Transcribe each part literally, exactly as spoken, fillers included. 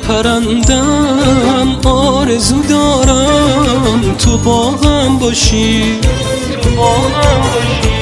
پرندم آرزو دارم تو باغم باشی، تو باغم باشی.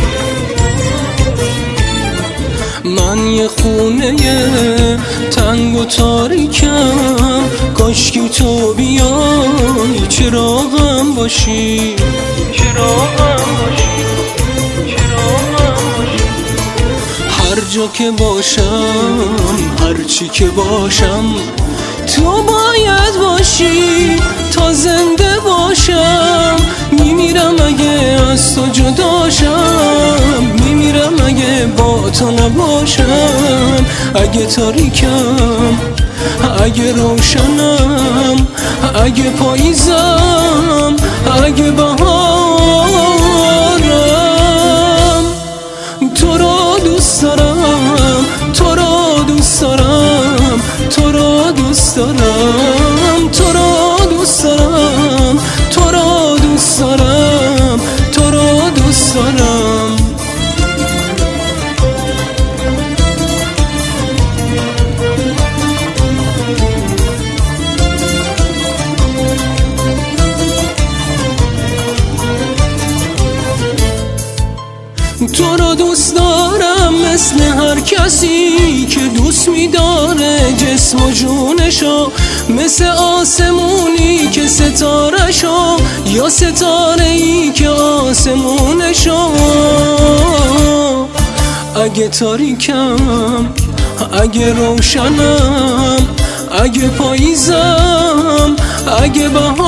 من یه خونه تنگ و تاریکم، کاشکی تو بیای چراغم باشی، چراغم باشی، چراغم باشی. هر جا که باشم، هر چی که باشم، تو باید باشی تا زنده باشم. میمیرم اگه از تو جداشم، میمیرم اگه با تو نباشم. اگه تاریکم، اگه روشنم، اگه پاییزم، اگه بهارم. تو رو دوست دارم، تو رو دوست دارم، تو رو دوست دارم، تو رو دوست دارم، تو رو دوست دارم، تو رو دوست دارم. تو رو دوست دارم مثل هر کسی که دوست می‌داره جسم و جونشو، مثل آسمونی که ستاره‌شو، یا ستاره‌ای که آسمونشو. اگه تاریکم، اگه روشنم، اگه پاییزم، اگه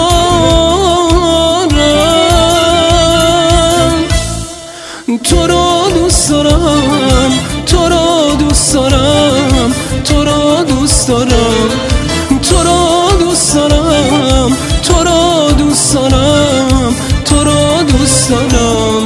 بهارم. تو رو دوست دارم، تو رو دوست دارم، تو رو دوست دارم، تو رو دوست دارم، تو رو دوست دارم، تو رو دوست دارم.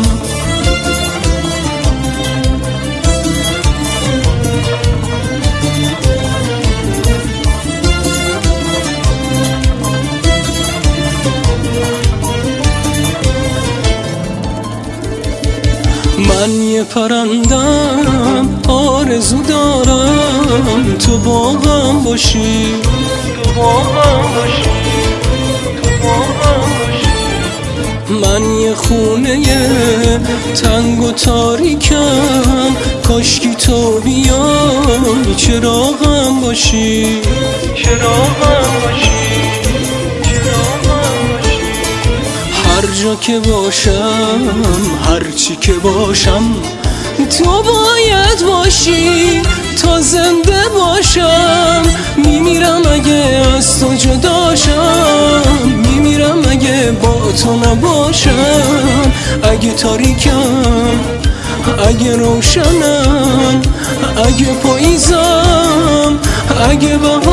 من یه پرندم آرزو دارم تو باغم باشی، تو باغم باشی، تو باغم باشی. من یه خونه تنگ و تاریکم، کاشکی تو بیای چراغم باشی، چراغم باشی، چراغم باشی. هر جا که باشم، هر چی که باشم، تو باید باشی تا زنده باشم. میمیرم اگه از تو جداشم، میمیرم اگه با تو نباشم. اگه تاریکم، اگه روشنم، اگه پاییزم، اگه با